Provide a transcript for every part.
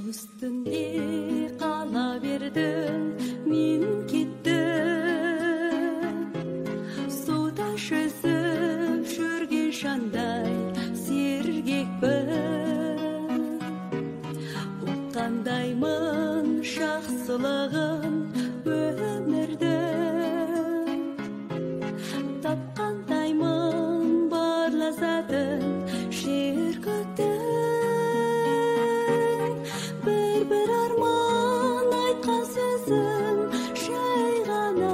үстінде қала бердің, мен кеттім. Суда жүзіп жүрген шандай сергекпін. Ұққандаймын жақсылығын өмірдің. Тапқандаймын бар ләззатын жер көктің. Бір арман айтқан сөзім жай ғана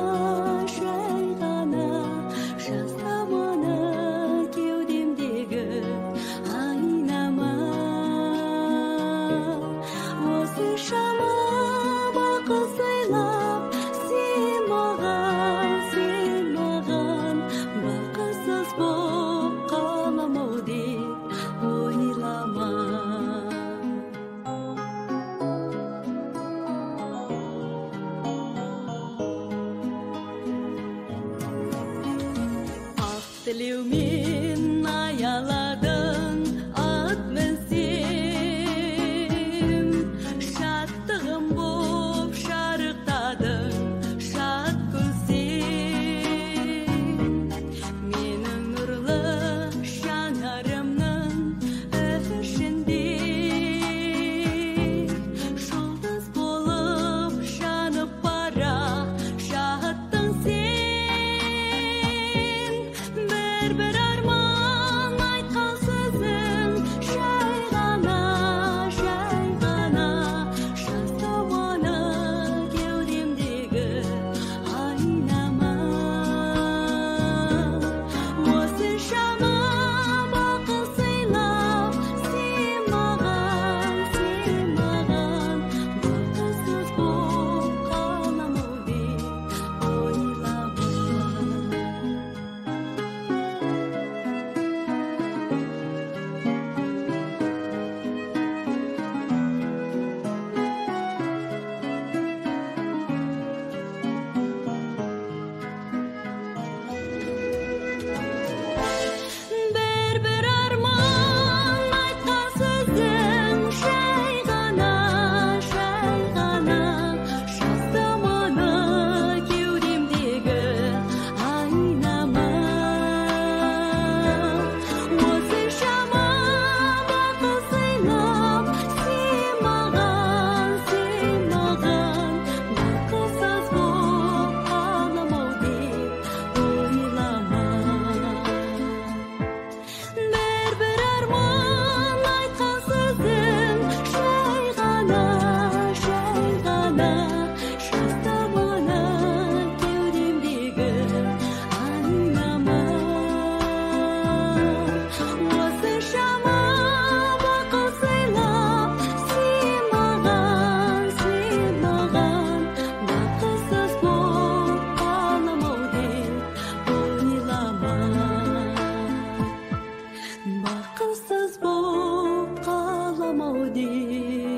жаздаманы кеудемдегі айнама. Осы шама бақыт сыйлап сен маған бақытсыз боп қалам ау деп ойлама. Тілеумен аяладың ат мінсем, шаттығым боп шарықтадың шат көзем. Менің нұрлы жанарымның ішінде жұлдыз болып жанып бара жаттың сен. Бір арман айтқан сөзім жай ғана жаздаманы кеудемдегі айнама. Осы шама бақыт сыйлап сен маған бақытсыз боп қалам ау деп ойлама. Бір арман айтқан сөзім жай ғана жаздаманы кеудемдегі айнама. Осы шама бақыт сыйлап сен маған бақытсыз боп қалам ау деп ойлама. Бір арман айтқан сөзім жай ғана жаздаманы кеудемдегі айнама. Осы шама бақыт сыйлап сен маған бақытсыз боп қалам ау деп ойлама. Бақытсыз боп қалам ау деп